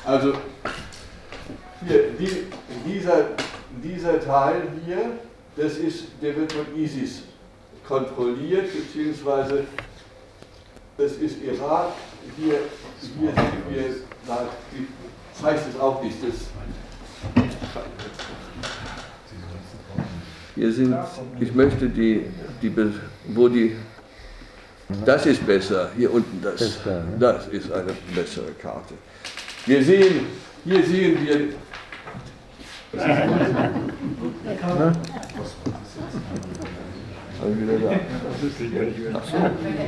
Also hier, dieser Teil hier, der wird von ISIS kontrolliert, beziehungsweise das ist Irak. Hier sind wir, das heißt es auch nicht, hier sind, ich möchte das ist besser, hier unten das ist eine bessere Karte. Hier sehen wir, wieder da. Ach so.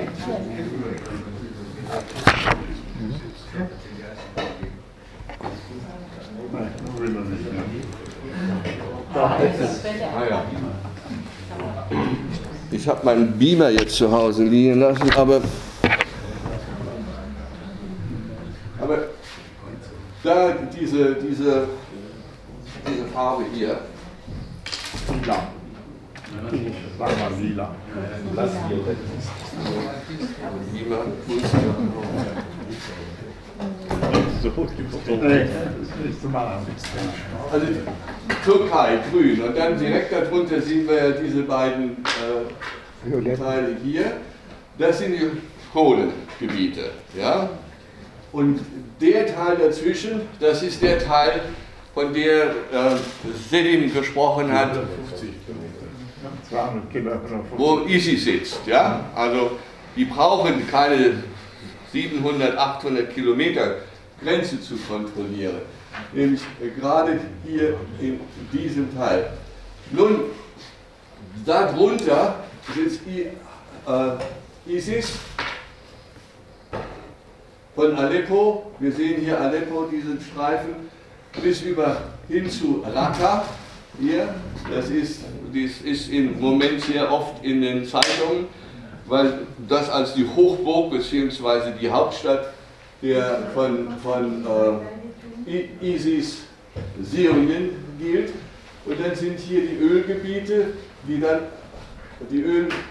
Ich habe meinen Beamer jetzt zu Hause liegen lassen, aber da diese Farbe hier. Lila. Sag mal lila. Lass lila. Also Türkei, grün. Und dann direkt darunter sehen wir ja diese beiden Teile hier. Das sind die Kohlegebiete. Ja? Und der Teil dazwischen, das ist der Teil, von der Selim gesprochen hat, wo ISIS sitzt. Ja? Also die brauchen keine 700, 800 Kilometer Grenze zu kontrollieren. Nämlich gerade hier in diesem Teil. Nun, darunter sitzt ISIS von Aleppo. Wir sehen hier Aleppo, diesen Streifen, bis hin zu Raqqa. Hier, das ist im Moment sehr oft in den Zeitungen, weil das als die Hochburg bzw. die Hauptstadt von ISIS Syrien gilt. Und dann sind hier die Ölgebiete, die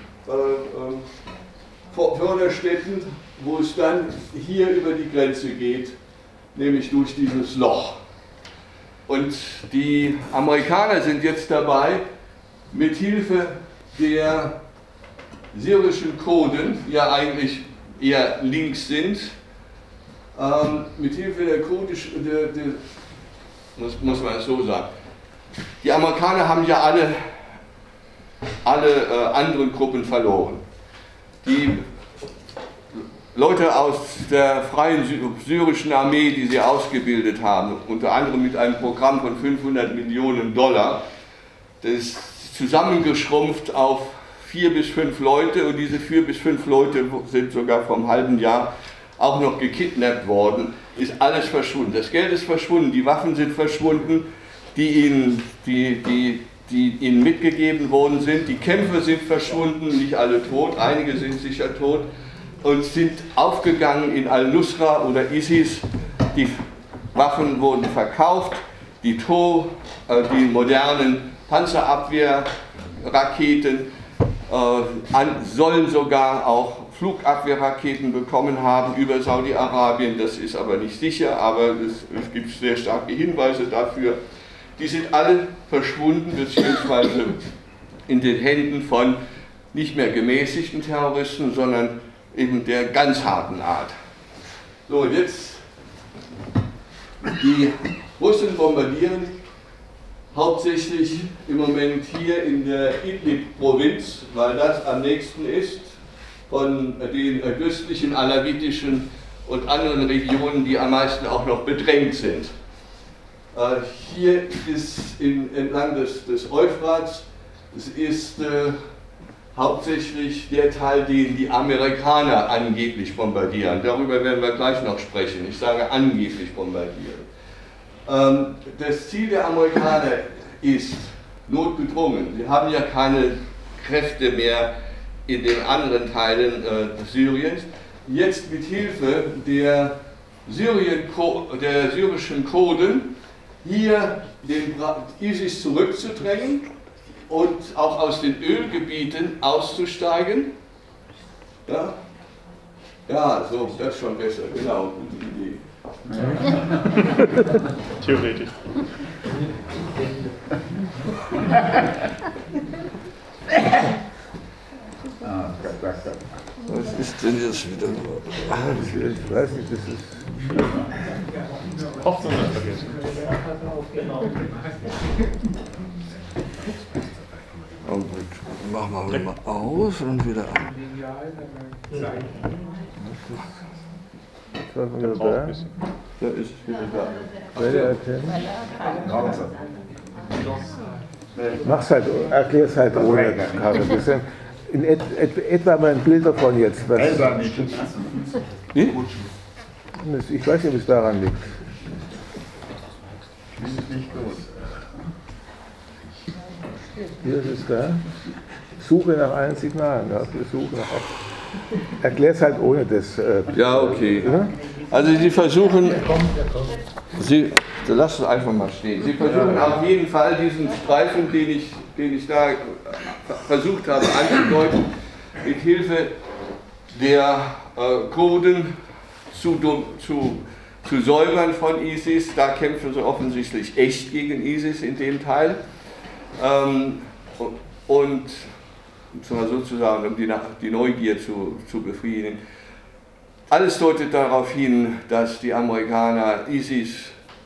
Förderstätten, wo es dann hier über die Grenze geht, nämlich durch dieses Loch. Und die Amerikaner sind jetzt dabei, mit Hilfe der syrischen Kurden, die ja eigentlich eher links sind, mit Hilfe der kurdischen, muss man so sagen, die Amerikaner haben ja alle anderen Gruppen verloren. Die Leute aus der freien syrischen Armee, die sie ausgebildet haben, unter anderem mit einem Programm von 500 Millionen $, das ist zusammengeschrumpft auf 4 bis 5 Leute, und diese 4 bis 5 Leute sind sogar vor einem halben Jahr auch noch gekidnappt worden, ist alles verschwunden. Das Geld ist verschwunden, die Waffen sind verschwunden, die ihnen mitgegeben worden sind, die Kämpfer sind verschwunden, nicht alle tot, einige sind sicher tot, und sind aufgegangen in Al-Nusra oder ISIS. Die Waffen wurden verkauft, die modernen Panzerabwehrraketen sollen sogar auch Flugabwehrraketen bekommen haben über Saudi-Arabien. Das ist aber nicht sicher, aber es gibt sehr starke Hinweise dafür. Die sind alle verschwunden, beziehungsweise in den Händen von nicht mehr gemäßigten Terroristen, sondern eben der ganz harten Art. So, jetzt die Russen bombardieren hauptsächlich im Moment hier in der Idlib-Provinz, weil das am nächsten ist von den östlichen alawitischen und anderen Regionen, die am meisten auch noch bedrängt sind. Hier ist entlang des Euphrats, es ist hauptsächlich der Teil, den die Amerikaner angeblich bombardieren. Darüber werden wir gleich noch sprechen. Ich sage angeblich bombardieren. Das Ziel der Amerikaner ist notgedrungen. Sie haben ja keine Kräfte mehr in den anderen Teilen Syriens. Jetzt mit Hilfe der syrischen Kurden hier den ISIS zurückzudrängen und auch aus den Ölgebieten auszusteigen. Ja, so, das ist schon besser, genau, gute Idee. Theoretisch. Was ist denn jetzt wieder? Ich weiß nicht, das ist. Hoffnung vergessen. Machen wir mal aus und wieder an. Was haben wir da? Da ist es wieder da. Mach's halt, erklär's halt ohne Karre. In etwa mal ein Bild davon jetzt. Was, ich weiß nicht, ob es daran liegt. Hier ist es da. Suche nach allen Signalen. Ja, wir suchen nach. Erklär's halt ohne das. Ja, okay. Also Sie versuchen, lass es einfach mal stehen. Sie versuchen auf jeden Fall diesen Streifen, den ich da versucht habe anzudeuten, mit Hilfe der Kurden zu säubern von ISIS. Da kämpfen sie offensichtlich echt gegen ISIS in dem Teil. Und sozusagen, um die Neugier zu befriedigen. Alles deutet darauf hin, dass die Amerikaner ISIS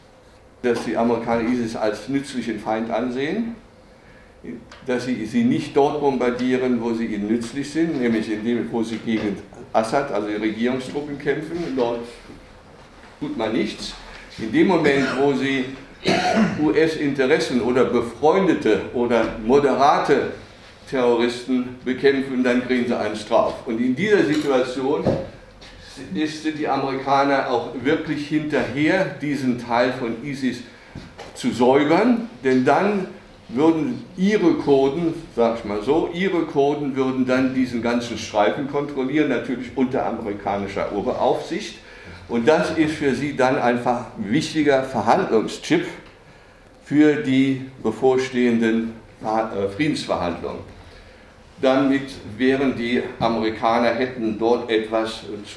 als nützlichen Feind ansehen, dass sie nicht dort bombardieren, wo sie ihnen nützlich sind, nämlich wo sie gegen Assad, also die Regierungstruppen, kämpfen. Dort tut man nichts. In dem Moment, wo sie US-Interessen oder befreundete oder moderate Terroristen bekämpfen, dann kriegen sie einen Straf. Und in dieser Situation sind die Amerikaner auch wirklich hinterher, diesen Teil von ISIS zu säubern, denn dann würden ihre Kurden, sag ich mal so, ihre Kurden würden dann diesen ganzen Streifen kontrollieren, natürlich unter amerikanischer Oberaufsicht. Und das ist für sie dann einfach ein wichtiger Verhandlungschip für die bevorstehenden Friedensverhandlungen. Damit wären die Amerikaner, hätten dort etwas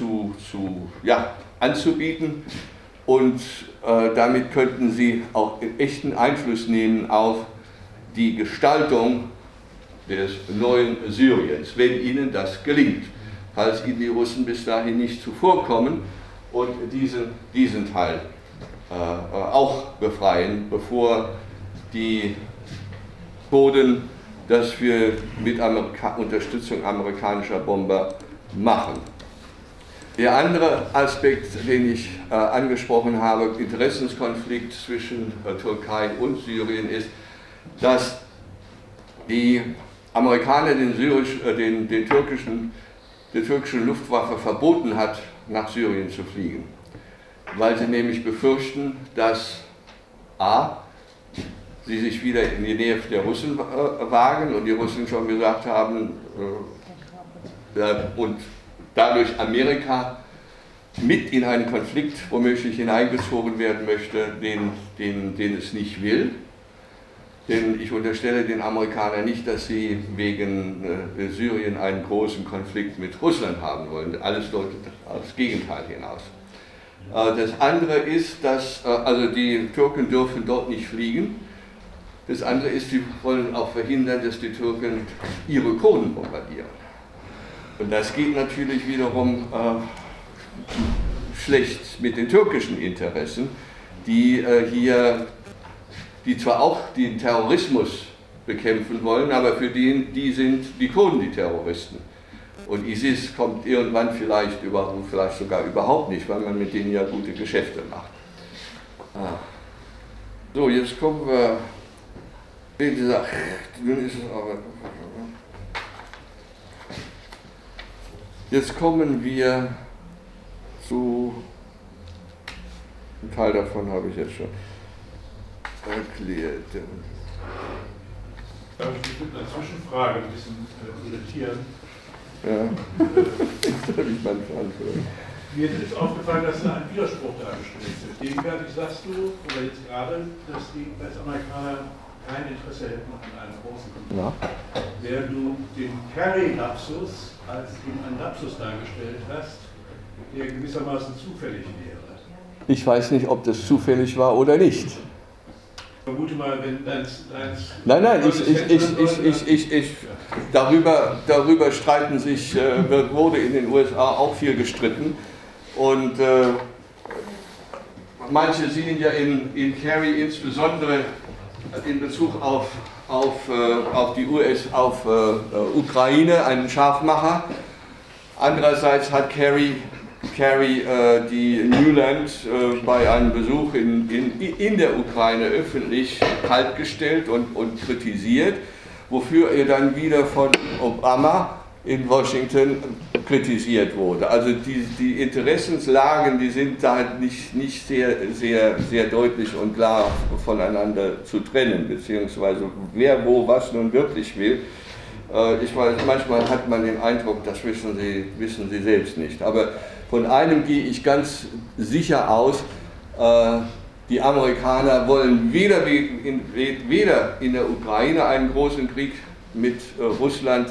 anzubieten und damit könnten sie auch echten Einfluss nehmen auf die Gestaltung des neuen Syriens, wenn ihnen das gelingt, falls ihnen die Russen bis dahin nicht zuvorkommen und diesen Teil auch befreien, bevor die Kurden das wir mit Unterstützung amerikanischer Bomber machen. Der andere Aspekt, den ich angesprochen habe, Interessenskonflikt zwischen Türkei und Syrien, ist, dass die Amerikaner der türkischen Luftwaffe verboten hat, nach Syrien zu fliegen, weil sie nämlich befürchten, dass sie sich wieder in die Nähe der Russen wagen und die Russen schon gesagt haben, und dadurch Amerika mit in einen Konflikt womöglich hineingezogen werden möchte, den es nicht will. Denn ich unterstelle den Amerikanern nicht, dass sie wegen Syrien einen großen Konflikt mit Russland haben wollen. Alles deutet auf das Gegenteil hinaus. Das andere ist, dass also die Türken dürfen dort nicht fliegen. Das andere ist, sie wollen auch verhindern, dass die Türken ihre Kurden bombardieren. Und das geht natürlich wiederum schlecht mit den türkischen Interessen, die zwar auch den Terrorismus bekämpfen wollen, aber für die sind die Kurden die Terroristen. Und ISIS kommt irgendwann vielleicht sogar überhaupt nicht, weil man mit denen ja gute Geschäfte macht. So, jetzt kommen wir. Wie gesagt, jetzt kommen wir zu, ein Teil davon habe ich jetzt schon erklärt. Darf ich mit einer Zwischenfrage ein bisschen irritieren? Ja, das habe ich mal anfangen. Mir ist aufgefallen, dass da ein Widerspruch dargestellt wird. Gegenwärtig sagst du, oder jetzt gerade, dass die US-Amerikaner kein Interesse hätten an einem großen Konflikt. Ja. Während du den Kerry-Lapsus als eben einen Lapsus dargestellt hast, der gewissermaßen zufällig wäre. Ich weiß nicht, ob das zufällig war oder nicht. Ich vermute mal, wenn Nein, darüber streiten sich, wurde in den USA auch viel gestritten. Und manche sehen ja in Kerry insbesondere in Bezug auf die Ukraine einen Scharfmacher. Andererseits hat Kerry die Nuland bei einem Besuch in der Ukraine öffentlich kaltgestellt und kritisiert, wofür er dann wieder von Obama in Washington kritisiert wurde. Also die Interessenslagen, die sind da halt nicht sehr deutlich und klar voneinander zu trennen, beziehungsweise wer wo was nun wirklich will. Ich weiß, manchmal hat man den Eindruck, das wissen sie selbst nicht. Aber von einem gehe ich ganz sicher aus, die Amerikaner wollen weder in der Ukraine einen großen Krieg mit Russland,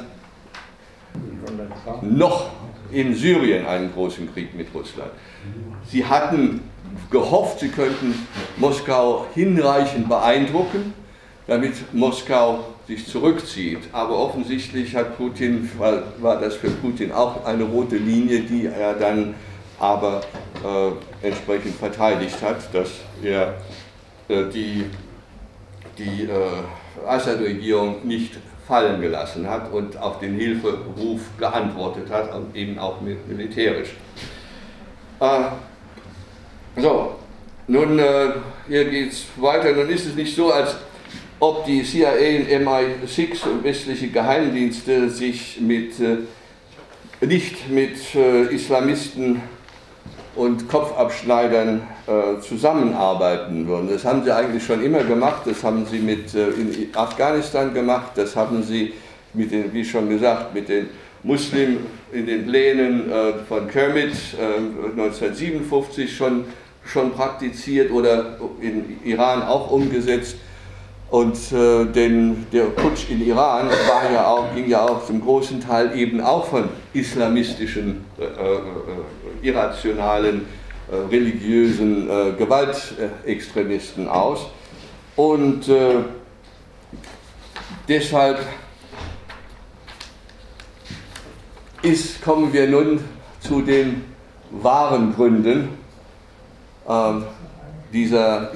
noch in Syrien einen großen Krieg mit Russland. Sie hatten gehofft, sie könnten Moskau hinreichend beeindrucken, damit Moskau sich zurückzieht. Aber offensichtlich war das für Putin auch eine rote Linie, die er dann aber entsprechend verteidigt hat, dass er die Assad-Regierung nicht fallen gelassen hat und auf den Hilferuf geantwortet hat, eben auch militärisch. Nun hier geht es weiter. Nun ist es nicht so, als ob die CIA und MI6 und westliche Geheimdienste sich nicht mit Islamisten und Kopfabschneidern zusammenarbeiten würden. Das haben sie eigentlich schon immer gemacht, das haben sie in Afghanistan gemacht, das haben sie wie schon gesagt, mit den Muslimen in den Plänen von Kermit 1957 schon praktiziert oder in Iran auch umgesetzt. Und der Putsch in Iran ging ja auch zum großen Teil eben auch von islamistischen, irrationalen, religiösen Gewaltextremisten aus. Und deshalb kommen wir nun zu den wahren Gründen dieser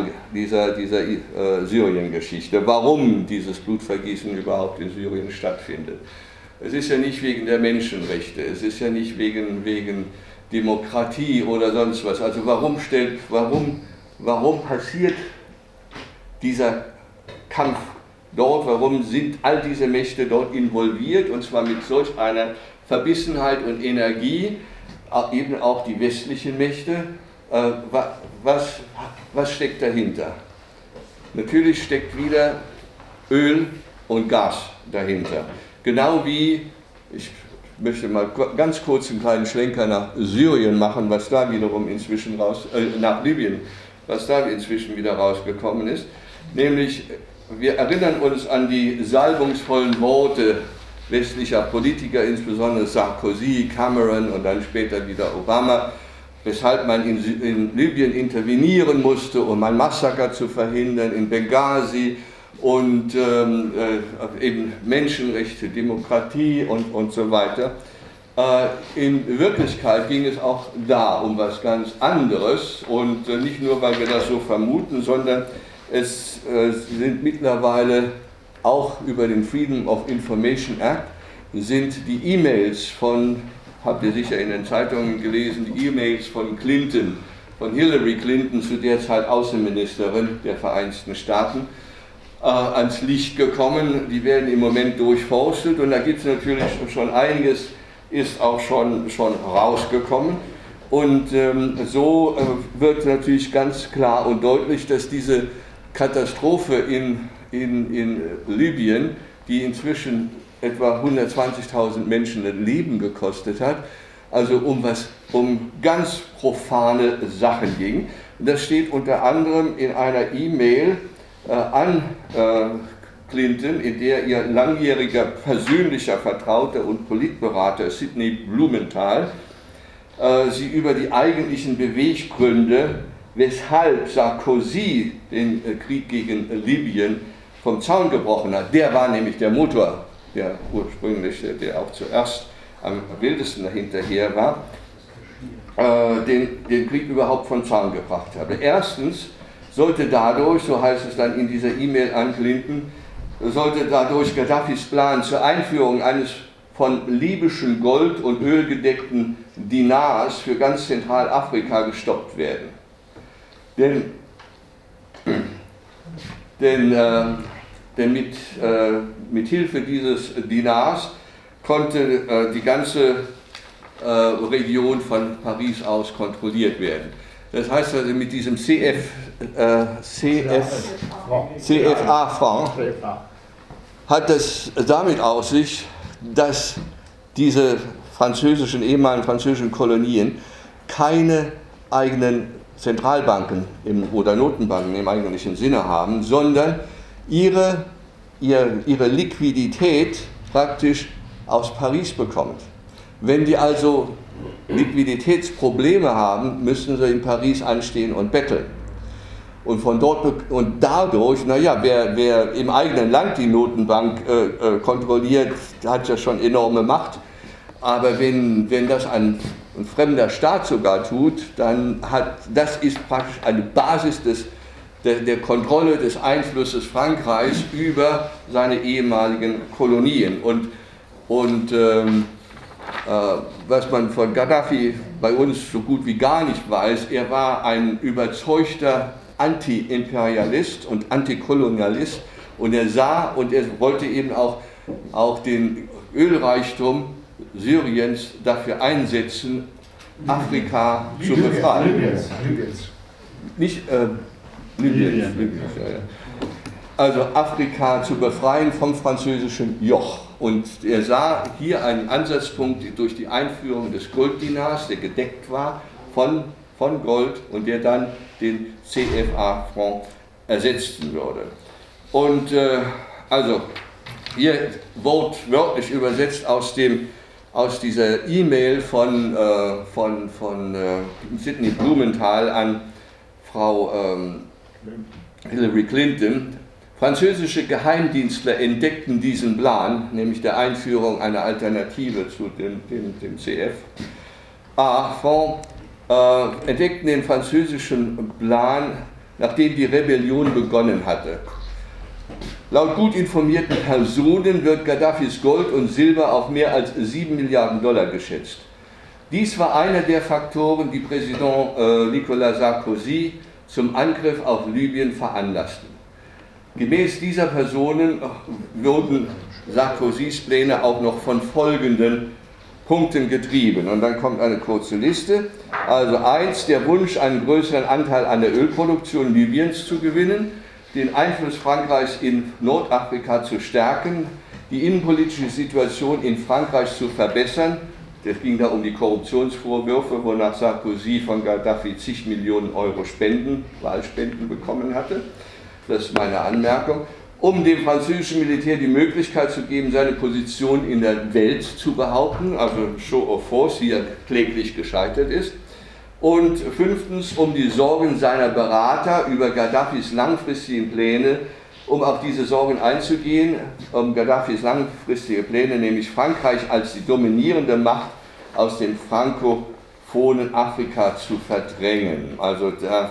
Syrien-Geschichte, warum dieses Blutvergießen überhaupt in Syrien stattfindet. Es ist ja nicht wegen der Menschenrechte, es ist ja nicht wegen Demokratie oder sonst was. Also warum passiert dieser Kampf dort, warum sind all diese Mächte dort involviert, und zwar mit solch einer Verbissenheit und Energie, eben auch die westlichen Mächte. Was steckt dahinter? Natürlich steckt wieder Öl und Gas dahinter. Genau wie, ich möchte mal ganz kurz einen kleinen Schlenker nach Syrien machen, was da wiederum inzwischen nach Libyen, was da inzwischen wieder rausgekommen ist. Nämlich, wir erinnern uns an die salbungsvollen Worte westlicher Politiker, insbesondere Sarkozy, Cameron und dann später wieder Obama, weshalb man in Libyen intervenieren musste, um ein Massaker zu verhindern, in Benghazi und eben Menschenrechte, Demokratie und so weiter. In Wirklichkeit ging es auch da um was ganz anderes, und nicht nur, weil wir das so vermuten, sondern es sind mittlerweile auch über den Freedom of Information Act sind die E-Mails habt ihr sicher in den Zeitungen gelesen, die E-Mails von Hillary Clinton, zu der Zeit Außenministerin der Vereinigten Staaten, ans Licht gekommen. Die werden im Moment durchforstet, und da gibt es natürlich schon einiges, ist auch schon rausgekommen. Und so wird natürlich ganz klar und deutlich, dass diese Katastrophe in Libyen, die inzwischen etwa 120.000 Menschen das Leben gekostet hat, also um ganz profane Sachen ging. Das steht unter anderem in einer E-Mail an Clinton, in der ihr langjähriger persönlicher Vertrauter und Politberater Sidney Blumenthal sie über die eigentlichen Beweggründe, weshalb Sarkozy den Krieg gegen Libyen vom Zaun gebrochen hat. Der war nämlich der Motor, der ursprüngliche, der auch zuerst am wildesten dahinterher war, den Krieg überhaupt vom Zaun gebracht habe. Erstens sollte dadurch, so heißt es dann in dieser E-Mail an Clinton, sollte dadurch Gaddafis Plan zur Einführung eines von libyschen Gold- und Öl gedeckten Dinars für ganz Zentralafrika gestoppt werden. Denn mit Hilfe dieses Dinars konnte die ganze Region von Paris aus kontrolliert werden. Das heißt also, mit diesem CFA-Franc hat es damit aus sich, dass diese ehemaligen französischen Kolonien keine eigenen Zentralbanken oder Notenbanken im eigentlichen Sinne haben, sondern ihre Liquidität praktisch aus Paris bekommt. Wenn die also Liquiditätsprobleme haben, müssen sie in Paris anstehen und betteln. Und dadurch, naja, wer im eigenen Land die Notenbank kontrolliert, hat ja schon enorme Macht. Aber wenn das ein fremder Staat sogar tut, dann das ist praktisch eine Basis der Kontrolle des Einflusses Frankreichs über seine ehemaligen Kolonien. Und was man von Gaddafi bei uns so gut wie gar nicht weiß, er war ein überzeugter Anti-Imperialist und Antikolonialist, und er sah und er wollte eben auch den Ölreichtum Syriens dafür einsetzen, Afrika zu befreien. Nicht Libyen. Ja. Also Afrika zu befreien vom französischen Joch. Und er sah hier einen Ansatzpunkt durch die Einführung des Golddinars, der gedeckt war von Gold und der dann den CFA-Franc ersetzen würde. Und also hier wortwörtlich übersetzt aus dieser E-Mail von Sidney Blumenthal an Frau Hillary Clinton: Französische Geheimdienstler entdeckten diesen Plan, nämlich der Einführung einer Alternative zu dem CFA-Franc, entdeckten den französischen Plan, nachdem die Rebellion begonnen hatte. Laut gut informierten Personen wird Gaddafis Gold und Silber auf mehr als 7 Milliarden Dollar geschätzt. Dies war einer der Faktoren, die Präsident Nicolas Sarkozy zum Angriff auf Libyen veranlassten. Gemäß dieser Personen wurden Sarkozys Pläne auch noch von folgenden Punkten getrieben. Und dann kommt eine kurze Liste. Also 1, der Wunsch, einen größeren Anteil an der Ölproduktion Libyens zu gewinnen, den Einfluss Frankreichs in Nordafrika zu stärken, die innenpolitische Situation in Frankreich zu verbessern. Es ging da um die Korruptionsvorwürfe, wonach Sarkozy von Gaddafi zig Millionen Euro Wahlspenden bekommen hatte. Das ist meine Anmerkung. Um dem französischen Militär die Möglichkeit zu geben, seine Position in der Welt zu behaupten, also Show of Force, die ja kläglich gescheitert ist. Und 5. um die Sorgen seiner Berater über Gaddafis langfristigen Pläne, um auf diese Sorgen einzugehen, um Gaddafis langfristige Pläne, nämlich Frankreich als die dominierende Macht aus dem frankophonen Afrika zu verdrängen. Also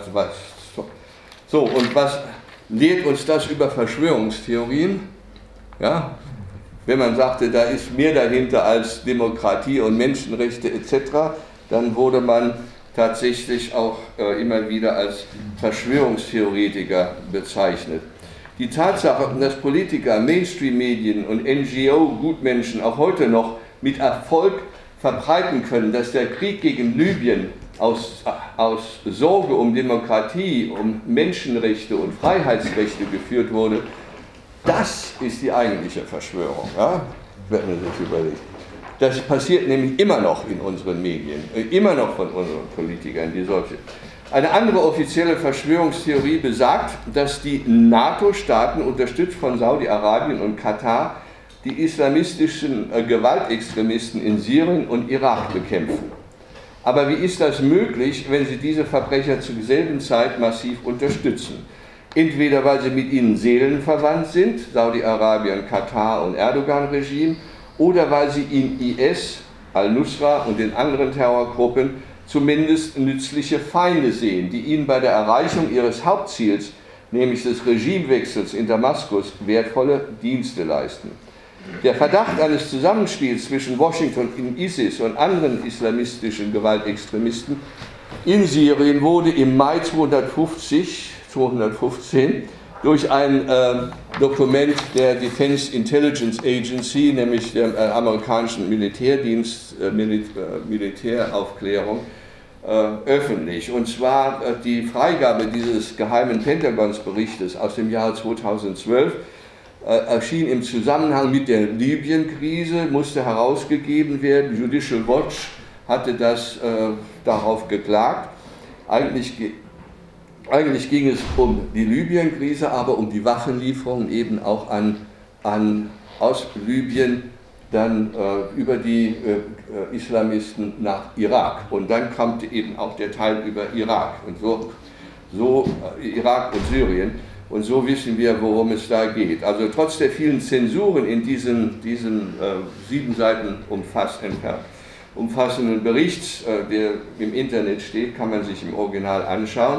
und was lehrt uns das über Verschwörungstheorien? Ja? Wenn man sagte, da ist mehr dahinter als Demokratie und Menschenrechte etc., dann wurde man tatsächlich auch immer wieder als Verschwörungstheoretiker bezeichnet. Die Tatsache, dass Politiker, Mainstream-Medien und NGO-Gutmenschen auch heute noch mit Erfolg verbreiten können, dass der Krieg gegen Libyen aus Sorge um Demokratie, um Menschenrechte und Freiheitsrechte geführt wurde, das ist die eigentliche Verschwörung. Ja? Wenn man sich überlegt. Das passiert nämlich immer noch in unseren Medien, immer noch von unseren Politikern, die solche. Eine andere offizielle Verschwörungstheorie besagt, dass die NATO-Staaten, unterstützt von Saudi-Arabien und Katar, die islamistischen Gewaltextremisten in Syrien und Irak bekämpfen. Aber wie ist das möglich, wenn Sie diese Verbrecher zur selben Zeit massiv unterstützen? Entweder weil sie mit ihnen seelenverwandt sind, Saudi-Arabien, Katar und Erdogan-Regime, oder weil sie in IS, Al-Nusra und den anderen Terrorgruppen zumindest nützliche Feinde sehen, die ihnen bei der Erreichung ihres Hauptziels, nämlich des Regimewechsels in Damaskus, wertvolle Dienste leisten. Der Verdacht eines Zusammenspiels zwischen Washington und ISIS und anderen islamistischen Gewaltextremisten in Syrien wurde im Mai 215 durch ein Dokument der Defense Intelligence Agency, nämlich der amerikanischen Militärdienst, Militäraufklärung, öffentlich. Und zwar die Freigabe dieses geheimen Pentagonsberichtes aus dem Jahre 2012 erschien im Zusammenhang mit der Libyen-Krise, musste herausgegeben werden. Judicial Watch hatte das darauf geklagt. Eigentlich ging es um die Libyen-Krise, aber um die Waffenlieferungen eben auch aus Libyen dann über die Islamisten nach Irak. Und dann kam eben auch der Teil über Irak und so Irak und Syrien. Und so wissen wir, worum es da geht. Also trotz der vielen Zensuren in diesen 7 Seiten umfassenden Berichts, der im Internet steht, kann man sich im Original anschauen,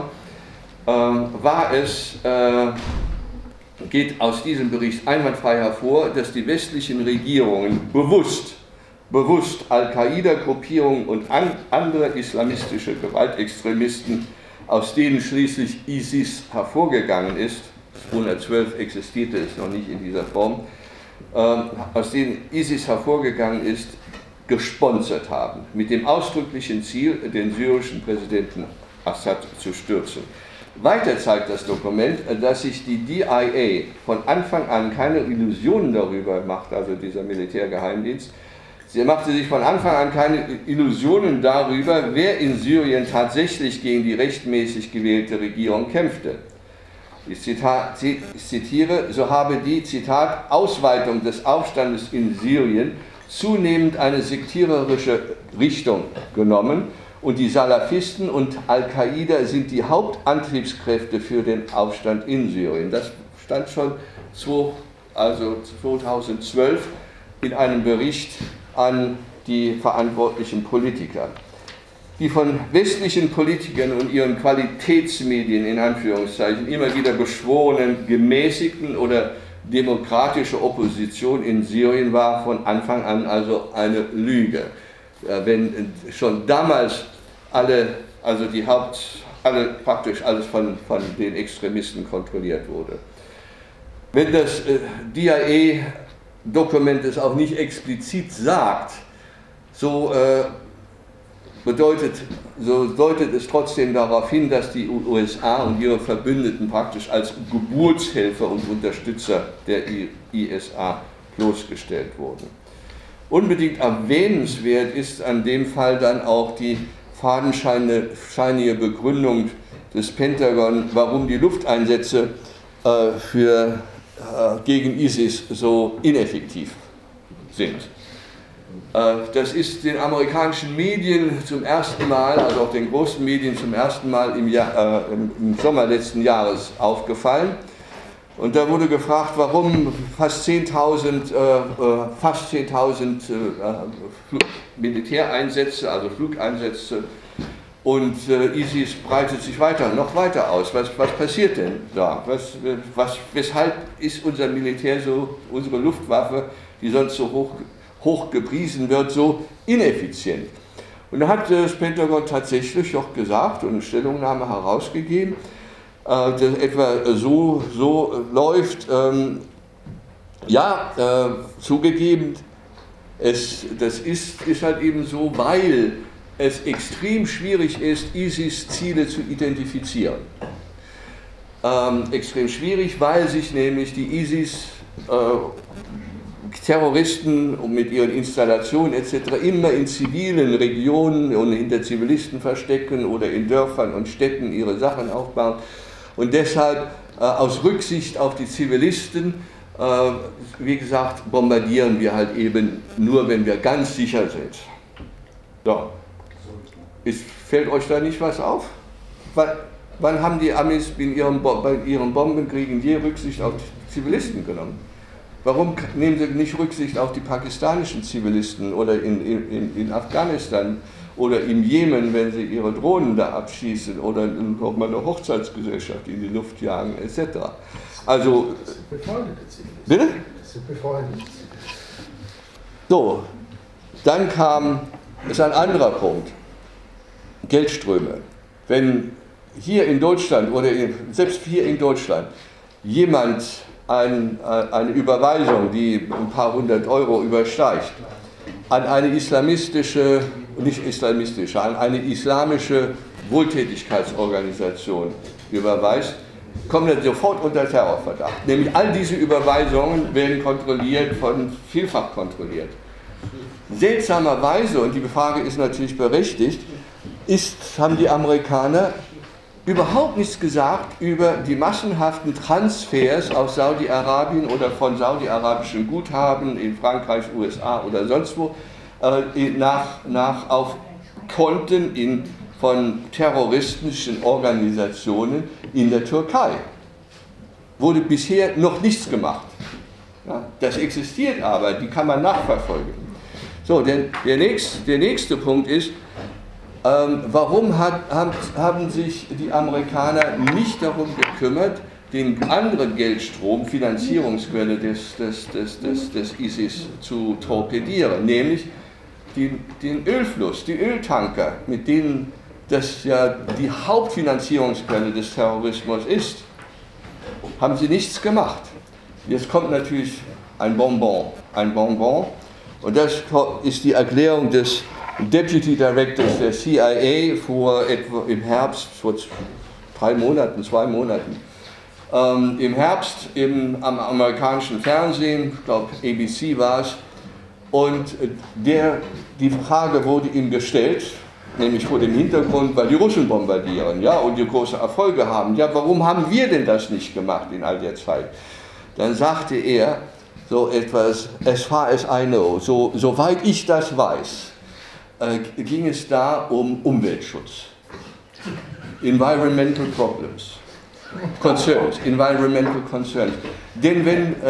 geht aus diesem Bericht einwandfrei hervor, dass die westlichen Regierungen bewusst Al-Qaida-Gruppierungen und andere islamistische Gewaltextremisten, aus denen schließlich ISIS hervorgegangen ist, 212 existierte es noch nicht in dieser Form, aus denen ISIS hervorgegangen ist, gesponsert haben, mit dem ausdrücklichen Ziel, den syrischen Präsidenten Assad zu stürzen. Weiter zeigt das Dokument, dass sich die DIA von Anfang an keine Illusionen darüber macht, also dieser Militärgeheimdienst, sie machte sich von Anfang an keine Illusionen darüber, wer in Syrien tatsächlich gegen die rechtmäßig gewählte Regierung kämpfte. Ich zitiere, so habe die, Zitat, Ausweitung des Aufstandes in Syrien zunehmend eine sektiererische Richtung genommen und die Salafisten und Al-Qaida sind die Hauptantriebskräfte für den Aufstand in Syrien. Das stand schon 2012 in einem Bericht an die verantwortlichen Politiker. Die von westlichen Politikern und ihren Qualitätsmedien in Anführungszeichen immer wieder beschworenen gemäßigten oder demokratische Opposition in Syrien war von Anfang an also eine Lüge. Wenn schon damals praktisch alles von den Extremisten kontrolliert wurde. Wenn das DIA-Dokument es auch nicht explizit sagt, so deutet es trotzdem darauf hin, dass die USA und ihre Verbündeten praktisch als Geburtshelfer und Unterstützer der ISA bloßgestellt wurden. Unbedingt erwähnenswert ist an dem Fall dann auch die fadenscheinige Begründung des Pentagon, warum die Lufteinsätze gegen ISIS so ineffektiv sind. Das ist den amerikanischen Medien zum ersten Mal, also auch den großen Medien zum ersten Mal im Sommer letzten Jahres aufgefallen. Und da wurde gefragt, warum fast 10.000 Militäreinsätze, also Flugeinsätze, und ISIS breitet sich noch weiter aus. Was passiert denn da? Weshalb ist unser Militär unsere Luftwaffe, die sonst so hoch gepriesen wird, so ineffizient? Und da hat das Pentagon tatsächlich auch gesagt und eine Stellungnahme herausgegeben, dass etwa so läuft, zugegeben, das ist halt eben so, weil es extrem schwierig ist, ISIS-Ziele zu identifizieren. Extrem schwierig, weil sich nämlich die ISIS-Terroristen mit ihren Installationen etc. immer in zivilen Regionen und hinter Zivilisten verstecken oder in Dörfern und Städten ihre Sachen aufbauen. Und deshalb aus Rücksicht auf die Zivilisten, wie gesagt, bombardieren wir halt eben nur, wenn wir ganz sicher sind. So. Fällt euch da nicht was auf? Wann haben die Amis bei ihren Bombenkriegen je Rücksicht auf die Zivilisten genommen? Warum nehmen sie nicht Rücksicht auf die pakistanischen Zivilisten oder in Afghanistan oder im Jemen, wenn sie ihre Drohnen da abschießen oder auch mal eine Hochzeitsgesellschaft in die Luft jagen, etc.? Also, das sind befreundete Zivilisten. Bitte? Das sind befreundete Zivilisten. So, dann ist ein anderer Punkt. Geldströme. Wenn hier in Deutschland oder selbst hier in Deutschland jemand eine Überweisung, die ein paar hundert Euro übersteigt, an eine an eine islamische Wohltätigkeitsorganisation überweist, kommt er sofort unter Terrorverdacht. Nämlich all diese Überweisungen werden vielfach kontrolliert. Seltsamerweise, und die Frage ist natürlich berechtigt, haben die Amerikaner überhaupt nichts gesagt über die massenhaften Transfers aus Saudi-Arabien oder von saudi-arabischen Guthaben in Frankreich, USA oder sonst wo auf Konten von terroristischen Organisationen in der Türkei. Wurde bisher noch nichts gemacht. Ja, das existiert aber, die kann man nachverfolgen. So, denn der nächste Punkt ist, warum haben sich die Amerikaner nicht darum gekümmert, den anderen Geldstrom, Finanzierungsquelle des ISIS zu torpedieren, nämlich den Ölfluss, die Öltanker, mit denen das ja die Hauptfinanzierungsquelle des Terrorismus ist, haben sie nichts gemacht. Jetzt kommt natürlich ein Bonbon, und das ist die Erklärung des Deputy Directors der CIA im Herbst, vor 2 Monaten, im Herbst am amerikanischen Fernsehen, ich glaube ABC war es, und die Frage wurde ihm gestellt, nämlich vor dem Hintergrund, weil die Russen bombardieren, ja, und die große Erfolge haben. Ja, warum haben wir denn das nicht gemacht in all der Zeit? Dann sagte er so etwas, as far as I know, soweit ich das weiß, ging es da um Umweltschutz. Environmental Concerns. Denn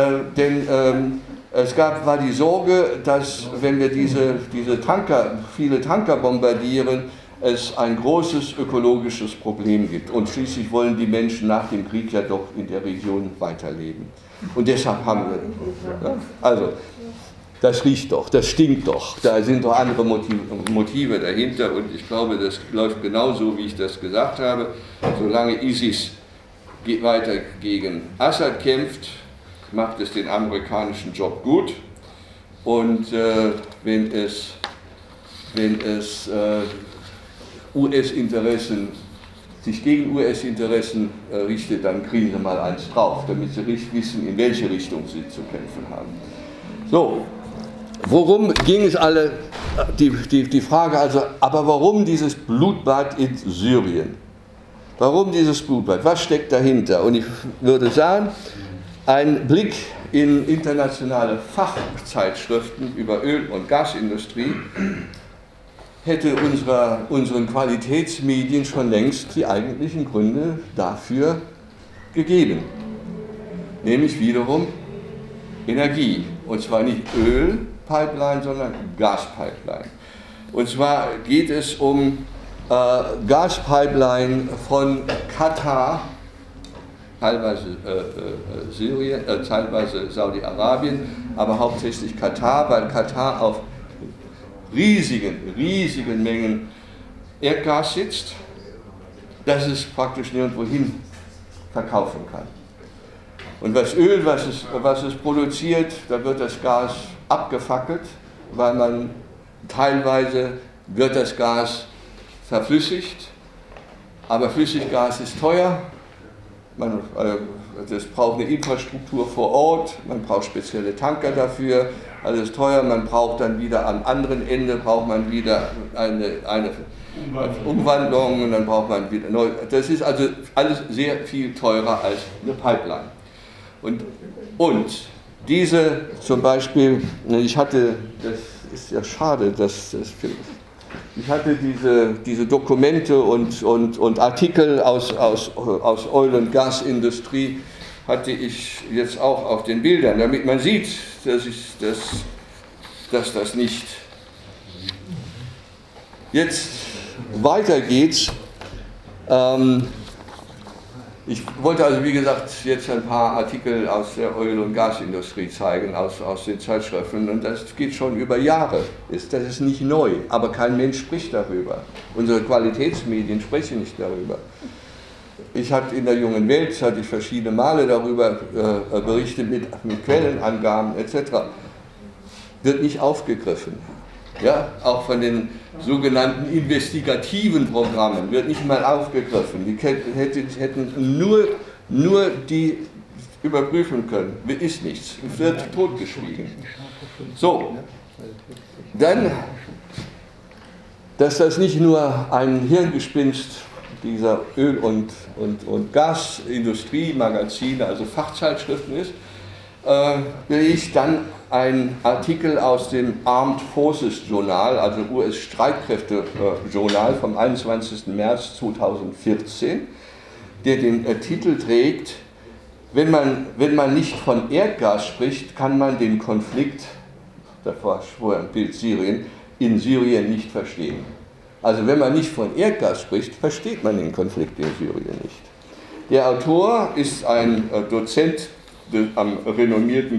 war die Sorge, dass wenn wir viele Tanker bombardieren, es ein großes ökologisches Problem gibt. Und schließlich wollen die Menschen nach dem Krieg ja doch in der Region weiterleben. Und deshalb haben wir, ja, also, das riecht doch, das stinkt doch, da sind doch andere Motive dahinter, und ich glaube, das läuft genauso, wie ich das gesagt habe. Solange ISIS weiter gegen Assad kämpft, macht es den amerikanischen Job gut, und wenn es US-Interessen sich gegen US-Interessen richtet, dann kriegen sie mal eins drauf, damit sie wissen, in welche Richtung sie zu kämpfen haben. So, worum ging es alle? Die Frage also, aber warum dieses Blutbad in Syrien? Warum dieses Blutbad? Was steckt dahinter? Und ich würde sagen, ein Blick in internationale Fachzeitschriften über Öl- und Gasindustrie hätte unseren Qualitätsmedien schon längst die eigentlichen Gründe dafür gegeben. Nämlich wiederum Energie. Und zwar nicht Ölpipeline, sondern Gaspipeline. Und zwar geht es um Gaspipeline von Katar, teilweise Syrien, teilweise Saudi-Arabien, aber hauptsächlich Katar, weil Katar auf riesigen Mengen Erdgas sitzt, das es praktisch nirgendwo hin verkaufen kann. Und was es produziert, da wird das Gas abgefackelt, weil teilweise wird das Gas verflüssigt, aber Flüssiggas ist teuer, das braucht eine Infrastruktur vor Ort, man braucht spezielle Tanker dafür, alles teuer, man braucht dann wieder am anderen Ende eine Umwandlung, und dann braucht man wieder neu. Das ist also alles sehr viel teurer als eine Pipeline. Und diese zum Beispiel, das ist ja schade, dass Ich hatte diese Dokumente und Artikel aus Oil- und Gasindustrie, hatte ich jetzt auch auf den Bildern, damit man sieht, dass das nicht. Jetzt weiter geht's. Ich wollte also, wie gesagt, jetzt ein paar Artikel aus der Öl- und Gasindustrie zeigen, aus den Zeitschriften. Und das geht schon über Jahre. Das ist nicht neu, aber kein Mensch spricht darüber. Unsere Qualitätsmedien sprechen nicht darüber. Ich hatte in der Jungen Welt verschiedene Male darüber berichtet mit Quellenangaben etc. Wird nicht aufgegriffen. Ja, auch von den sogenannten investigativen Programmen wird nicht mal aufgegriffen. Die hätten nur die überprüfen können. Ist nichts. Wird totgeschwiegen. So, dann, dass das nicht nur ein Hirngespinst dieser Öl- und Gasindustrie-Magazine, also Fachzeitschriften ist, will ich dann einen Artikel aus dem Armed Forces Journal, also US-Streitkräfte-Journal vom 21. März 2014, der den Titel trägt: Wenn man nicht von Erdgas spricht, kann man den Konflikt, davor ein Bild Syrien, in Syrien nicht verstehen. Also wenn man nicht von Erdgas spricht, versteht man den Konflikt in Syrien nicht. Der Autor ist ein Dozent am renommierten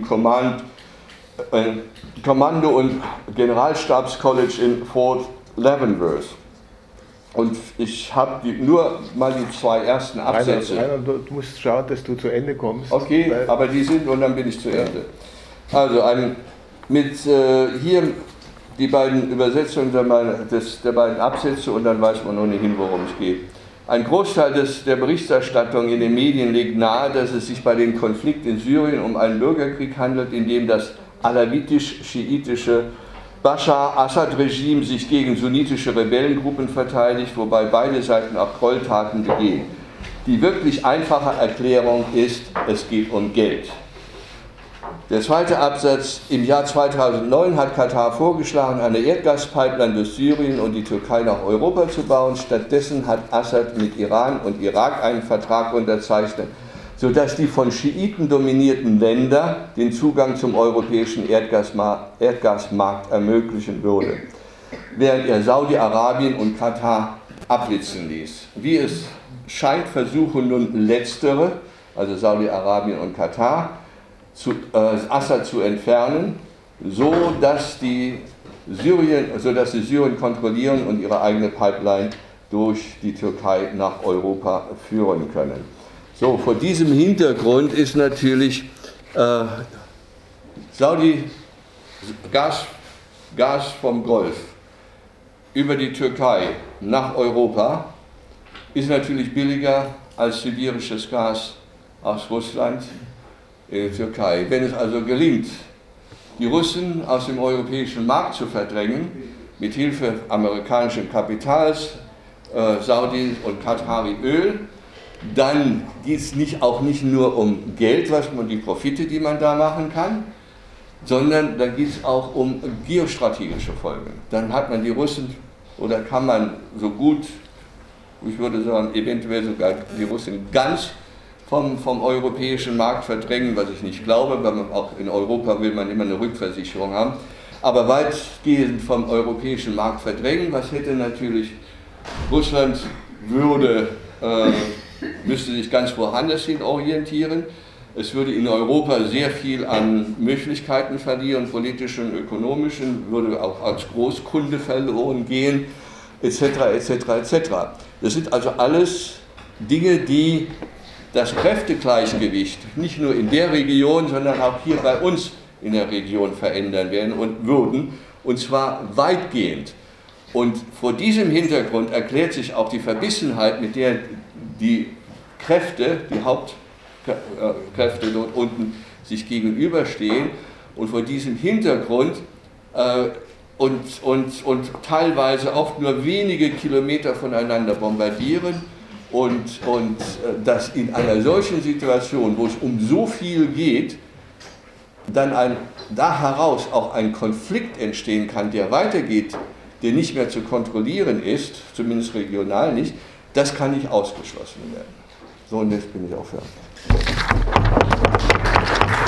Kommando- und Generalstabscollege in Fort Leavenworth. Und ich habe nur mal die zwei ersten Absätze. Rainer, du musst schauen, dass du zu Ende kommst. Okay, aber die sind und dann bin ich zu Ende. Also hier die beiden Übersetzungen der beiden Absätze und dann weiß man ohnehin, worum es geht. Ein Großteil der Berichterstattung in den Medien legt nahe, dass es sich bei dem Konflikt in Syrien um einen Bürgerkrieg handelt, in dem das alawitisch-schiitische Bashar-Assad-Regime sich gegen sunnitische Rebellengruppen verteidigt, wobei beide Seiten auch Gräueltaten begehen. Die wirklich einfache Erklärung ist, es geht um Geld. Der zweite Absatz: Im Jahr 2009 hat Katar vorgeschlagen, eine Erdgaspipeline durch Syrien und die Türkei nach Europa zu bauen. Stattdessen hat Assad mit Iran und Irak einen Vertrag unterzeichnet, sodass die von Schiiten dominierten Länder den Zugang zum europäischen Erdgasmarkt ermöglichen würde, während er Saudi-Arabien und Katar abblitzen ließ. Wie es scheint, versuchen nun Letztere, also Saudi-Arabien und Katar, Assad zu entfernen, so dass sie Syrien kontrollieren und ihre eigene Pipeline durch die Türkei nach Europa führen können. So, vor diesem Hintergrund ist natürlich Gas vom Golf über die Türkei nach Europa ist natürlich billiger als sibirisches Gas aus Russland in die Türkei. Wenn es also gelingt, die Russen aus dem europäischen Markt zu verdrängen, mit Hilfe amerikanischen Kapitals, Saudi und Katari Öl, dann geht es nicht nur um Geld, die Profite, die man da machen kann, sondern dann geht es auch um geostrategische Folgen. Dann hat man die Russen, oder kann man so gut, ich würde sagen, eventuell sogar die Russen ganz vom europäischen Markt verdrängen, was ich nicht glaube, weil man auch in Europa will man immer eine Rückversicherung haben, aber weitgehend vom europäischen Markt verdrängen. Was hätte natürlich Russland müsste sich ganz woanders hin orientieren. Es würde in Europa sehr viel an Möglichkeiten verlieren, politischen und ökonomischen, würde auch als Großkunde verloren gehen, etc., etc., etc. Das sind also alles Dinge, die das Kräftegleichgewicht nicht nur in der Region, sondern auch hier bei uns in der Region verändern werden und würden, und zwar weitgehend. Und vor diesem Hintergrund erklärt sich auch die Verbissenheit, mit der die Kräfte, die Hauptkräfte dort unten sich gegenüberstehen, und vor diesem Hintergrund und teilweise oft nur wenige Kilometer voneinander bombardieren. Und dass in einer solchen Situation, wo es um so viel geht, dann da heraus auch ein Konflikt entstehen kann, der weitergeht, der nicht mehr zu kontrollieren ist, zumindest regional nicht, das kann nicht ausgeschlossen werden. So, und jetzt bin ich auch fertig.